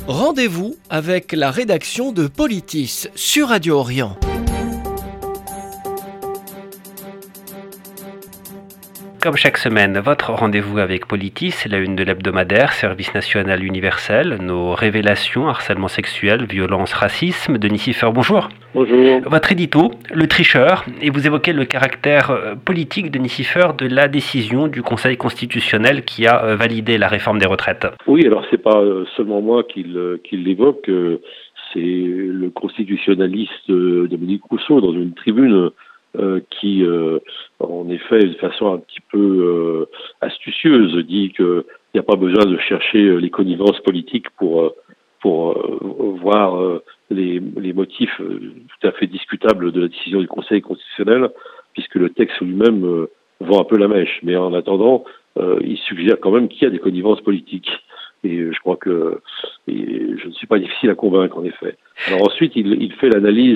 Rendez-vous avec la rédaction de Politis sur Radio Orient. Comme chaque semaine, votre rendez-vous avec Politis, la une de l'hebdomadaire, Service national universel, nos révélations, harcèlement sexuel, violence, racisme. Denis Siffer, bonjour. Bonjour. Votre édito, Le Tricheur, et vous évoquez le caractère politique, Denis Siffer, de la décision du Conseil constitutionnel qui a validé la réforme des retraites. Oui, alors c'est pas seulement moi qui l'évoque, c'est le constitutionnaliste Dominique Rousseau dans une tribune qui, en effet, de façon un petit peu astucieuse, dit qu'il n'y a pas besoin de chercher les connivences politiques pour voir les motifs tout à fait discutables de la décision du Conseil constitutionnel, puisque le texte lui-même vend un peu la mèche. Mais en attendant, il suggère quand même qu'il y a des connivences politiques. Et je crois que je ne suis pas difficile à convaincre, en effet. Alors ensuite, il fait l'analyse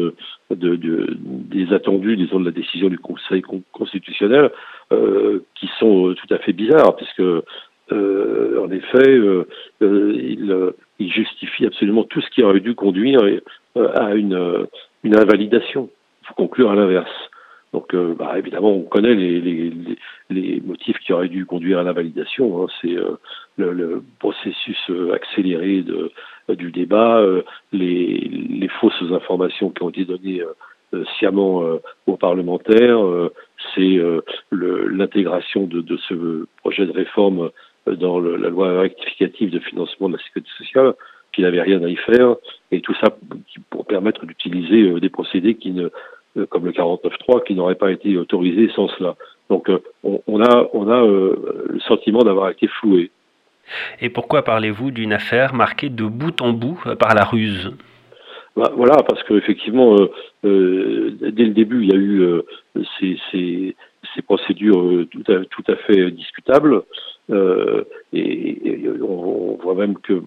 des attendus, disons, de la décision du Conseil constitutionnel, qui sont tout à fait bizarres, puisque en effet, il justifie absolument tout ce qui aurait dû conduire à une invalidation. Il faut conclure à l'inverse. Donc, évidemment, on connaît les motifs qui auraient dû conduire à l'invalidation. Hein. C'est le processus accéléré du débat, les fausses informations qui ont été données sciemment aux parlementaires, c'est l'intégration de ce projet de réforme dans la loi rectificative de financement de la sécurité sociale, qui n'avait rien à y faire, et tout ça pour permettre d'utiliser des procédés comme le 49.3, qui n'auraient pas été autorisés sans cela. Donc on a le sentiment d'avoir été floué. Et pourquoi parlez-vous d'une affaire marquée de bout en bout par la ruse ? Voilà, parce qu'effectivement, dès le début, il y a eu ces procédures tout à fait discutables, et on voit même que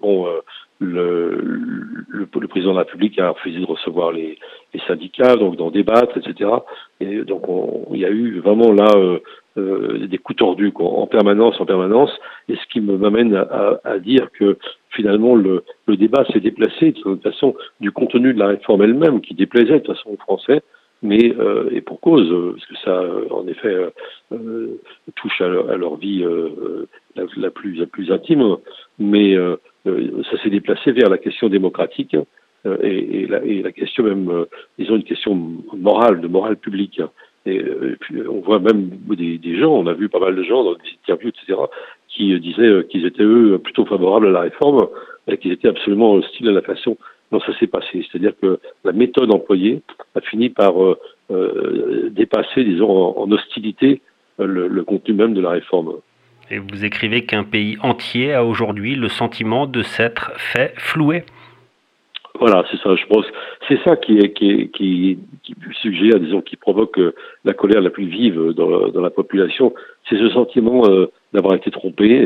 le président de la République a refusé de recevoir les syndicats, donc d'en débattre, etc. Et donc il y a eu vraiment là des coups tordus en permanence, et ce qui m'amène à dire que finalement le débat s'est déplacé de toute façon du contenu de la réforme elle-même, qui déplaisait de toute façon aux Français, mais et pour cause, parce que ça en effet touche à leur vie la plus intime, mais ça s'est déplacé vers la question démocratique et la question même, disons une question morale, de morale publique. Et puis on voit même des gens, on a vu pas mal de gens dans des interviews, etc., qui disaient qu'ils étaient eux plutôt favorables à la réforme, et qu'ils étaient absolument hostiles à la façon dont ça s'est passé. C'est-à-dire que la méthode employée a fini par dépasser, disons, en hostilité le contenu même de la réforme. Et vous écrivez qu'un pays entier a aujourd'hui le sentiment de s'être fait flouer. Voilà, c'est ça. Je pense c'est ça qui suggère, disons, qui provoque la colère la plus vive dans la population. C'est ce sentiment d'avoir été trompé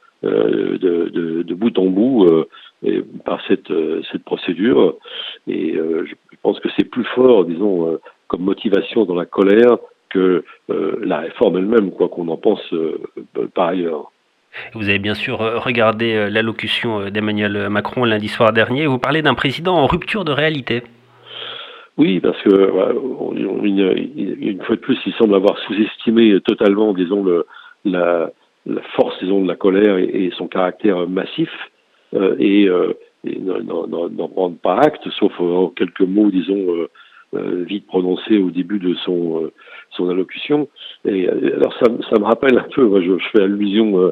de bout en bout par cette procédure. Et je pense que c'est plus fort, disons, comme motivation dans la colère que la réforme elle-même, quoi qu'on en pense par ailleurs. Vous avez bien sûr regardé l'allocution d'Emmanuel Macron lundi soir dernier. Vous parlez d'un président en rupture de réalité. Oui, parce que une fois de plus, il semble avoir sous-estimé totalement, disons, la force, disons, de la colère et son caractère massif, et n'en prendre pas acte, sauf en quelques mots, disons, vite prononcés au début de son allocution. Et alors ça me rappelle un peu, moi je fais allusion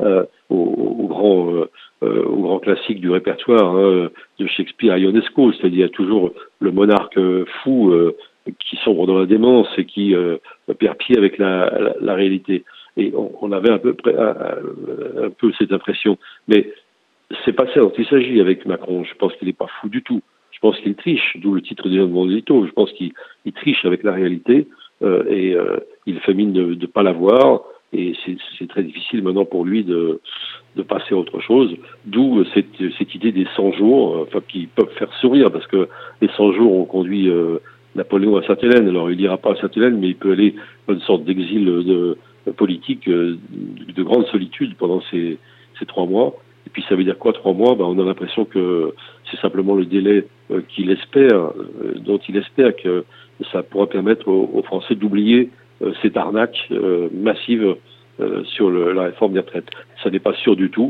au grand classique du répertoire de Shakespeare à Ionesco, c'est-à-dire il y a toujours le monarque fou qui sombre dans la démence et qui perd pied avec la réalité. Et on avait un peu cette impression. Mais c'est pas ça dont il s'agit avec Macron. Je pense qu'il n'est pas fou du tout. Je pense qu'il triche, d'où le titre de mon édito. Je pense qu'il triche avec la réalité et il fait mine de ne pas la voir. Et c'est très difficile maintenant pour lui de passer à autre chose. D'où cette idée des 100 jours, qui peuvent faire sourire, parce que les 100 jours ont conduit Napoléon à Sainte-Hélène. Alors il n'ira pas à Sainte-Hélène, mais il peut aller dans une sorte d'exil politique, de grande solitude pendant ces 3 mois. Et puis ça veut dire quoi, 3 mois? On a l'impression que c'est simplement le délai dont il espère que ça pourra permettre aux Français d'oublier cette arnaque massive sur la réforme des retraites. Ça n'est pas sûr du tout.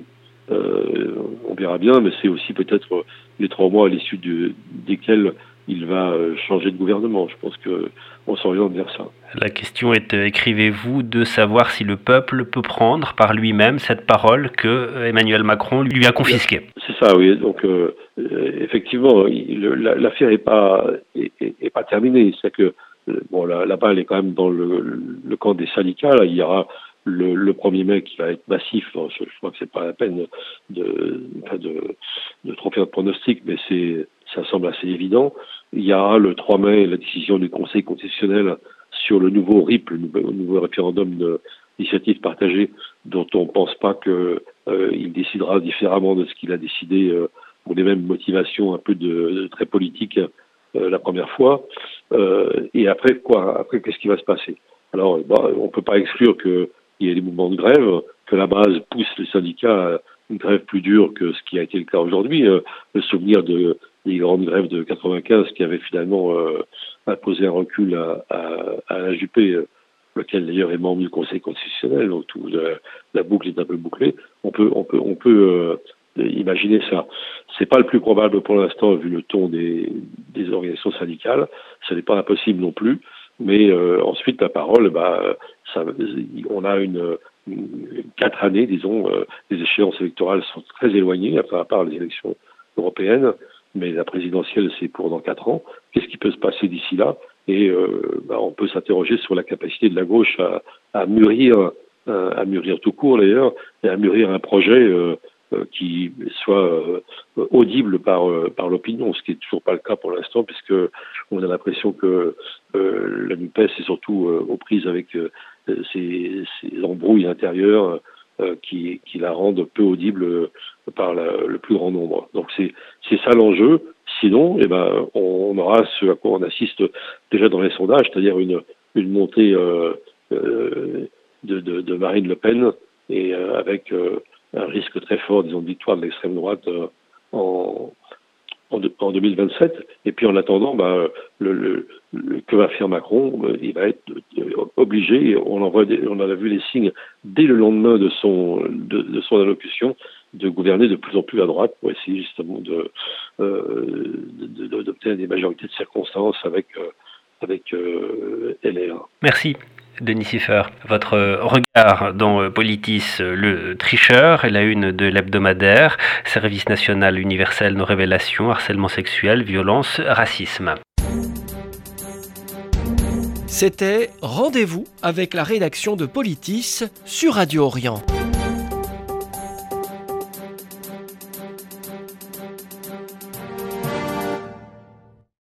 On verra bien, mais c'est aussi peut-être les 3 mois à l'issue desquels il va changer de gouvernement. Je pense qu'on s'oriente vers ça. La question est, écrivez-vous, de savoir si le peuple peut prendre par lui-même cette parole que Emmanuel Macron lui a confisquée. C'est ça, oui. Donc, effectivement, l'affaire est pas terminée. C'est que la balle est quand même dans le camp des syndicats. Là, il y aura le 1er mai qui va être massif. Je crois que c'est pas la peine de trop faire de pronostics, mais ça semble assez évident. Il y aura le 3 mai la décision du Conseil constitutionnel sur le nouveau RIP, le nouveau référendum d'initiative partagée, dont on ne pense pas qu'il décidera différemment de ce qu'il a décidé pour les mêmes motivations un peu de très politiques la première fois. Et après quoi? Après, qu'est-ce qui va se passer? Alors, on ne peut pas exclure qu'il y ait des mouvements de grève, que la base pousse les syndicats à une grève plus dure que ce qui a été le cas aujourd'hui. Le souvenir des grandes grèves de 95 qui avaient finalement imposé un recul à la Juppé, lequel d'ailleurs est membre du Conseil constitutionnel, donc la boucle est un peu bouclée. On peut imaginer ça. C'est pas le plus probable pour l'instant vu le ton des organisations syndicales. Ce n'est pas impossible non plus. Mais ensuite, la parole, on a 4 années, disons, les échéances électorales sont très éloignées, à part les élections européennes, mais la présidentielle, c'est pour dans 4 ans. Qu'est-ce qui peut se passer d'ici là? Et on peut s'interroger sur la capacité de la gauche à mûrir tout court d'ailleurs, et à mûrir un projet qui soit audible par l'opinion, ce qui est toujours pas le cas pour l'instant, puisque on a l'impression que la NUPES est surtout aux prises avec ces embrouilles intérieures qui la rendent peu audible par le plus grand nombre. Donc c'est ça l'enjeu. Sinon, on aura ce à quoi on assiste déjà dans les sondages, c'est-à-dire une montée de Marine Le Pen et avec un risque très fort, disons, de victoire de l'extrême droite en 2027. Et puis en attendant, que va faire Macron? Il va être obligé, on en a vu les signes dès le lendemain de son allocution, de gouverner de plus en plus à droite pour essayer justement d'obtenir des majorités de circonstances avec LR. Merci. Denis Siffer, votre regard dans Politis, le tricheur, et la une de l'hebdomadaire, Service national universel, nos révélations, harcèlement sexuel, violence, racisme. C'était Rendez-vous avec la rédaction de Politis sur Radio Orient.